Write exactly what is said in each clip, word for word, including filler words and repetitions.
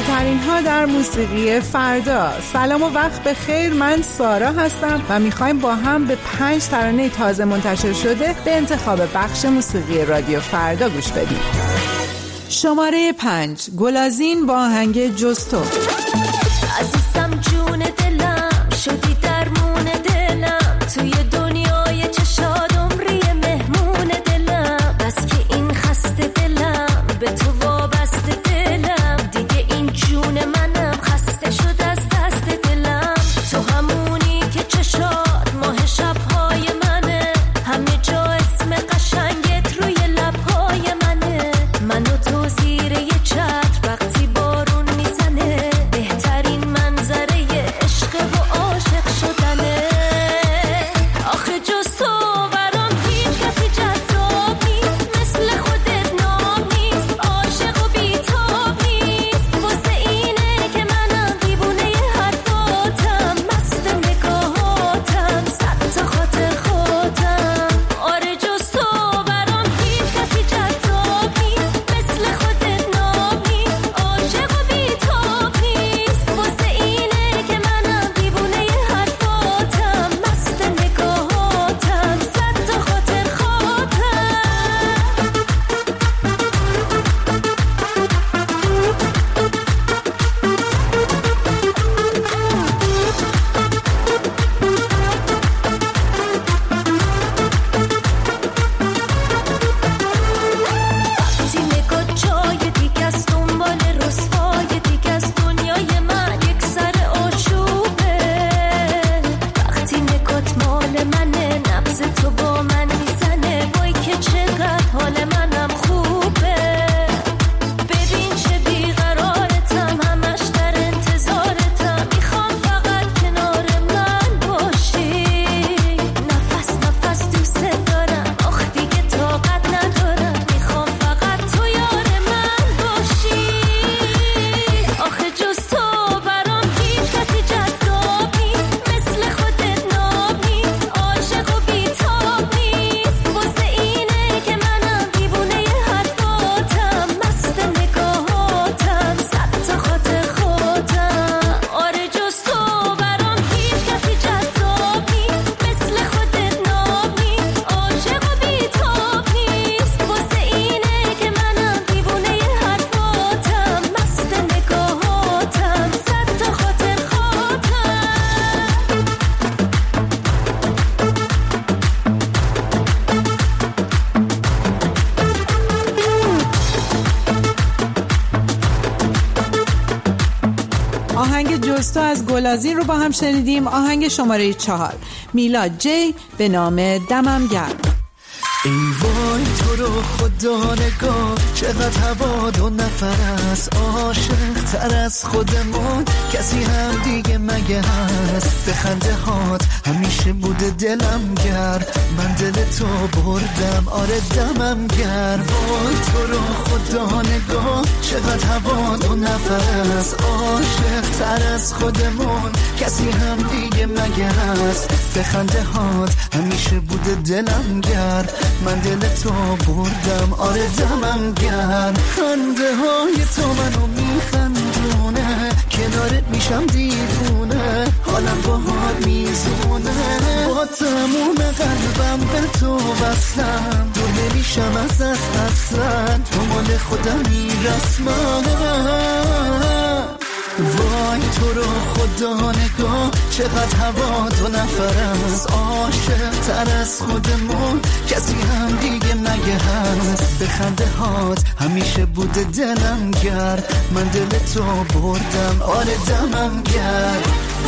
ترین ها در موسیقی فردا. سلام و وقت بخیر، من سارا هستم و میخوایم با هم به پنج ترانه تازه منتشر شده به انتخاب بخش موسیقی رادیو فردا گوش بدیم. شماره پنج، گلازین با آهنگ جز تو. عزیزم جون دلم شدی درمون دلم، توی دنیای چشاد عمری مهمون دلم، بس که این خسته دلم به تو وابسته دلم، دیگه این جون منم خسته شد از دست دلم، تو همونی که چشاد ماه شبهای منه، همه جا اسم قشنگت روی لبهای منه، منو تو زیر یه چتر وقتی بارون میزنه، بهترین منظره عشق و عاشق شدنه، آخه جز تو برام هیچ کسی جذاب نیست، مثل خودت نام نیست، عاشق و بی‌تاب نیست، واسه اینه که منم دیوونه حرفاتم، مست نگاهاتم، صد تا خاطر خودم، آره جز تو برام هیچ کسی جذاب نیست، مثل خودت نام نیست، عاشق و بی‌تاب نیست، واسه اینه که منم دیوونه حرفاتم، مست نگاهاتم، صد تا خاطر خودم. وقتی نگاه جای دیگه است، دنبال رسوای دیگه است، دنیای من یک سر آشوبه، وقتی نگات مال منه، نبض تو با من میزنه، وای که چقدر حال منم خوبه، ببین چه بیقرارتم، همش در انتظارتم، میخوام فقط کنار من باشی، نفس نفس دوست دارم، آخ دیگه طاقت ندارم، میخوام فقط تو یار من باشی، آخه جز تو برام هیچ کسی جذاب نیست، مثل خودت ناب نیست، عاشق و بی‌تاب نیست، واسه اینه که منم دیوونه حرفاتم، مست نگاهاتم، صد تا خاطر خودم، آره جز تو برام هیچ کسی جذاب نیست، مثل خودت ناب نیست، عاشق و بی‌تاب نیست، واسه اینه که منم دیوونه حرفاتم، مست نگاهاتم، صد تا خاطر خودم. آهنگ جز تو از گلازین رو با هم شنیدیم. آهنگ شماره چهار، میلاد جی به نام دمم گرم. ای وای تو رو خدا نگاه، چقدر هوا دو نفر است، عاشق تر از خودمون کسی هم دیگه مگه هست، به خنده هات همیشه بوده دلم گرم، من دل تو بردم آره دمم گرم، وای تو رو خدا نگاه، چقدر هوا دو نفر است، عاشق تر از خودمون کسی هم دیگه مگه هست، به خنده هات همیشه بوده دلم گرم، من دل تو بردم آره دمم گرم، خنده های تو منو میخندونه، کنارت میشم دیوونه، حالم با حال میزونه، با تموم قلبم به تو وصلم، دور نمیشم ازت اصلا، تو مال خودم میرسمم، وای تو رو خدا نگاه، چقدر هوا دو نفر است، عاشق تر از خودمون کسی هم دیگه مگه هست، به خنده هات همیشه بوده دلم گرم، من دل تو بردم آره دمم گرم.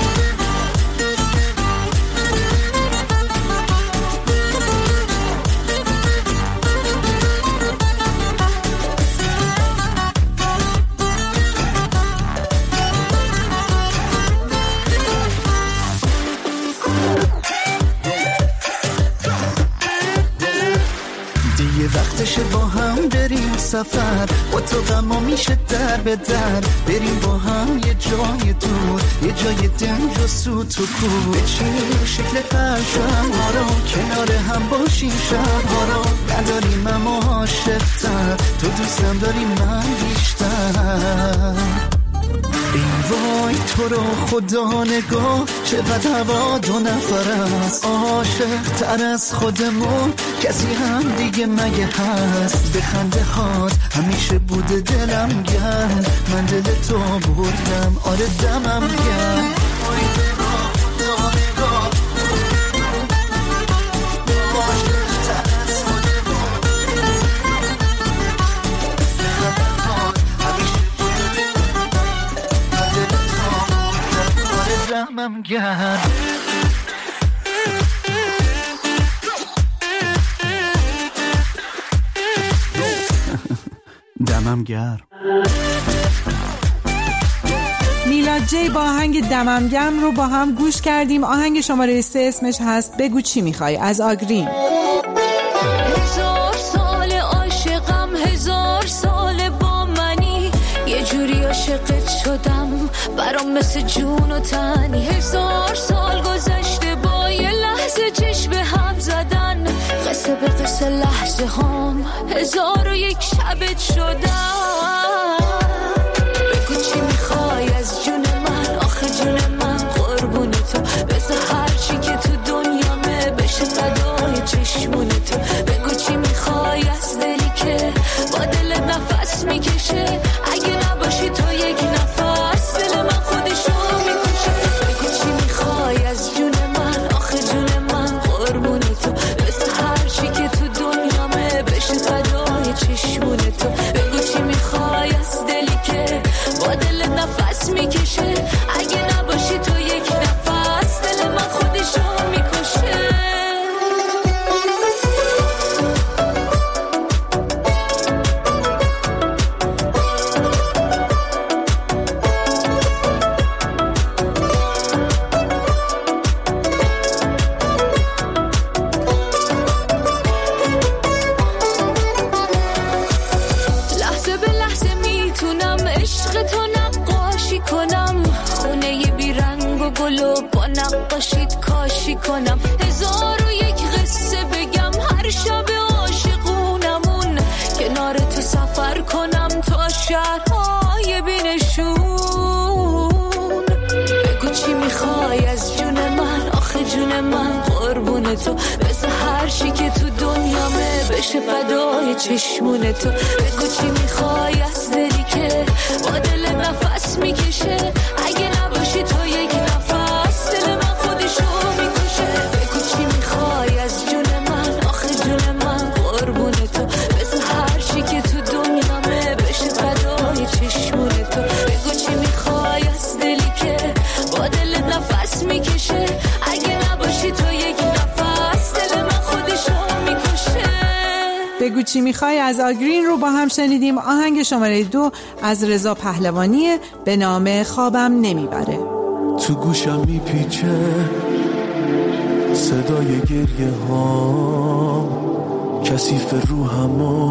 وقتشه با هم بریم سفر، با تو غما میشه در به در، بریم با هم یه جای دور، یه جای دنج و سوت و کور، بچینیم شکل قلبم ها رو، کنار هم باشیم شبها رو، نداریم اما عاشق‌تر، تو دوستم داری من بیشتر، ای وای تو رو خدا نگاه چقدر هوا دو نفر است، عاشق تر از خودمون کسی هم دیگه مگه هست؟ به خنده هات همیشه بوده دلم گرم، من دل تو بردم آره دمم گرم. دمم گرم دمم گرم. میلاد جی با آهنگ دمم گرم رو با هم گوش کردیم. آهنگ شماره سه اسمش هست بگو چی میخوای از آگرین. هزار سال عاشقم، هزار سال با منی، یه جوری عاشقت شدم برام مثل جون و تنی. هزار سال گذشته با یه لحظه چشم به هم زدن، قصه به قصه لحظه هم هزار و یک شبت شدم. بگو چی میخوای از جون من، آخه جون من قربون تو، بذار هرچی که تو دنیامه بشه فدای چشمون تو. بگو چی میخوای از دلی که با دل نفس میکشه، اگه نباشی تو یک نفس دل من خودشو میکشه. بگو چی میخوای از جون من، آخه جون من قربون تو، بذار هرچی که تو دنیامه بشه فدای چشمون تو. بگو چی میخوای از دلی که با دل نفس میکشه، اگه نباشی تو یک نفس دل من خودشو میکشه. لحظه به لحظه میتونم عشق تو نقاشی کنم، خونه ی بیرنگ و گل و با نقاشیت کاشی کنم. هزار و یک قصه بگم هر شب عاشقونمون، کنار تو سفر کنم تا شهرهای بینشون. بگو چی میخوای از جون من، آخه جون من قربون تو، بذار هر چی که تو دنیامه بشه فدای چشمون تو. بگو چی میخوای از دلی که با دل نفس میکشه، اگه نباشی تو یک نفس دل من خودشو میکشه. بگو چی میخوای از جون من، آخه جون من قربون تو، بذار هر چی که تو دنیامه بشه فدای چشمون تو. بگو چی میخوای از دلی که با دل نفس میکشه، اگه نباشی تو یک نفس دل من خودشو میکشه. بگو چی میخوای از آگرین رو با هم شنیدیم. آهنگ شماره دو از رضا پهلوانی به نام خوابم نمیبره. تو گوشم میپیچه صدای گریه ها، کثیف روحم و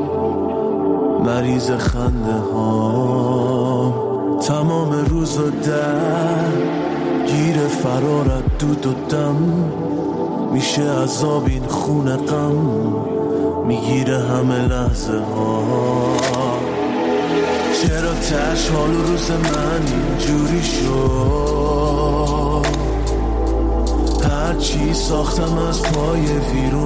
مریض خنده ها. تمام روز و در گیر فرارت دود و دم، میشه عذاب این خون غم، میگیره همه لحظه ها. چرا تش حال روز من اینجوری شد، هر چی ساختم از پای ویرون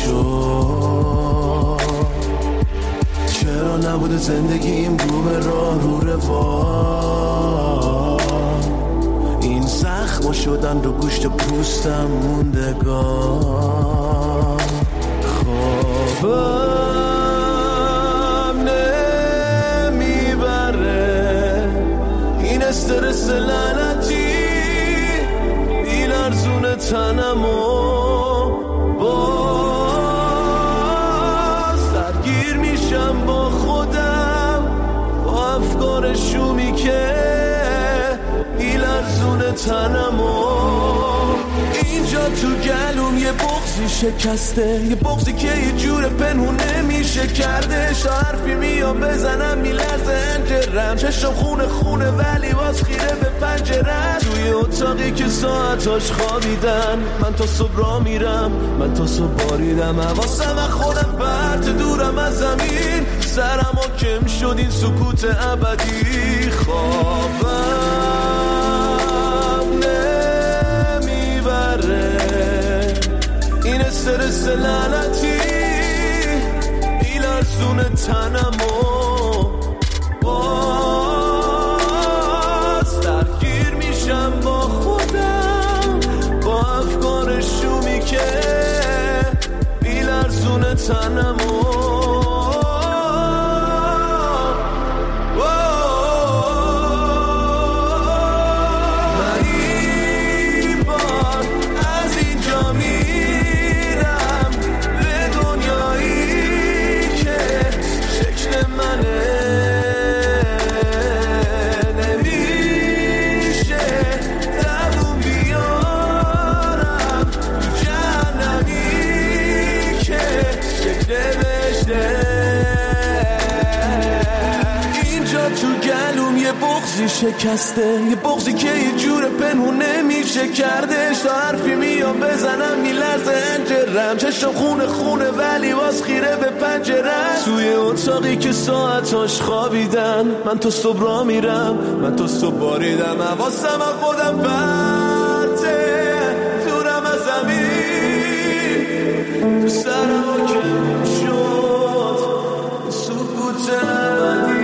میشد. چرا نبوده زندگیم رو به راه رو روان، این زخم شدن رو گوشت پوستم موندگان. خوابم نمیبره این استرس لعنتی، بیلرزون تنمو باز درگیر میشم با خودم، با افکار شومی که بیلرزون تنمو. اینجا تو گلوم یه بغضی شکسته، یه بغضی که یه جور پنهون نمیشه کردش. تا حرفی میام بزنم میلرزه انجرم، چشم خونه خونه ولی باز خیره به پنجرم. توی اتاقی که ساعتاش خوابیدن، من تا صبح را میرم، من تا صبح باریدم. حواسم از خودم پرت دورم از زمین، سرم حاکم شد این سکوت ابدی. خوابم نمیبره این استرس لعنتی، میلرزونه تنمو، باز درگیر میشم با خودم، با افکار شومی که میلرزونه تنمو. شکسته یه بغضی که یه جور پنهون نمیشه کردش، تا حرفی میام بزنم میلرزه انجرم، چشم خونه خونه ولی باز خیره به پنجرم، توی اتاقی که ساعتاش خوابیدن، من تو صبح را میرم، من تو صبح باریدم، حواسم از خودم پرته، دورم از زمین، تو سرم حاکم شد سکوت ابدی.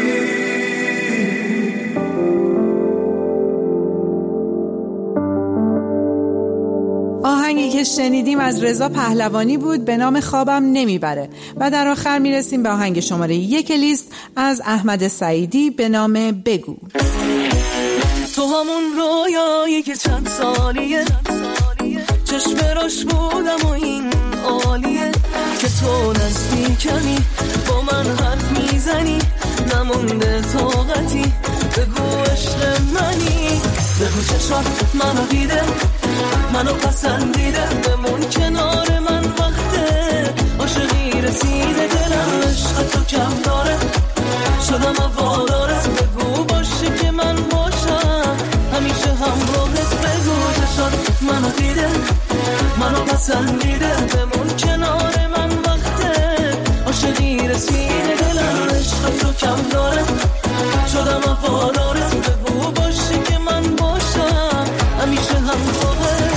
آهنگی که شنیدیم از رضا پهلوانی بود به نام خوابم نمیبره و در آخر میرسیم به آهنگ شماره یک لیست از احمد سعیدی به نام بگو. تو همون رویایی که چند سالیه چشم راش بودم و این عالیه که تو نزدیکمی با من حرف میزنی نمونده طاقتی بگو عشق منی بگو چشم منو دیده منو پسندیده بمون کنار من وقته عاشقی رسیده دلم عشق تو کم داره شدم وادارت بگو باشه که من باشم همیشه همراهت بگو چشم منو دیده منو پسندیده بمون کنار من وقته عاشقی رسیده دلم عشق تو کم داره شدم وادارت بگو باشه که من باشم همیشه همراهت.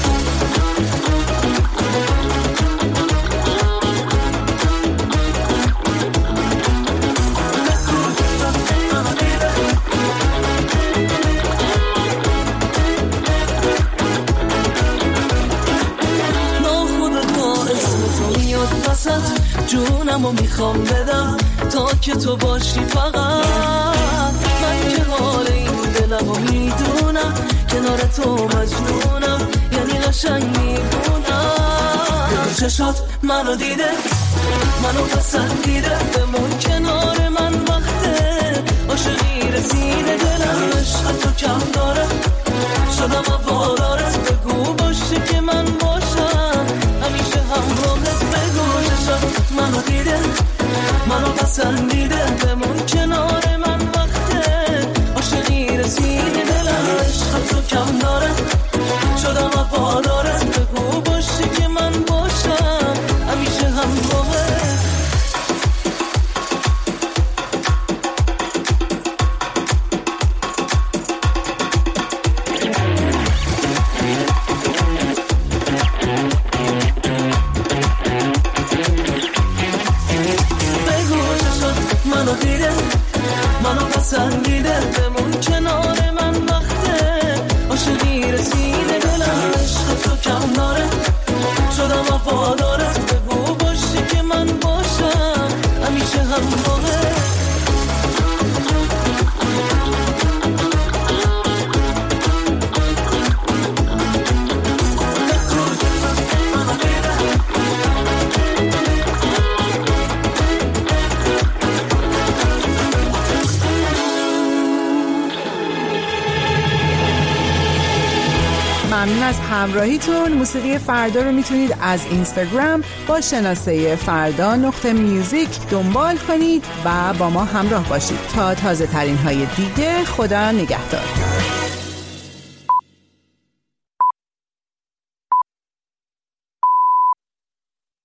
جونمو میخوام بدم تا که تو باشی فقط من که حال این دلمو میدونم کنار تو مجنونم یعنی قشنگ میبونم چشات منو دیده منو پسندیده بمون کنار من وقته عاشقی رسیده دلم عشق تو کم داره شدم وادارت بگو باشه که من باشم همیشه همراهت بگو چشات منو دیده منو پسندیده بمون کنار من وقته عاشقی رسیده دلم عشق تو کم داره شدم وفادارت بگو باشه که من باشم همیشه همراهت. منو دیده منو پسندیده بمون کنار من وقته عاشقی رسیده دلم عشق تو کم داره شدم وفادارت بگو باشه که من باشم همیشه همراهت. ممنون از همراهیتون. موسیقی فردا رو میتونید از اینستاگرام با شناسه فردا نقطه میوزیک دنبال کنید و با ما همراه باشید تا تازه ترین های دیگه. خدا نگهدار.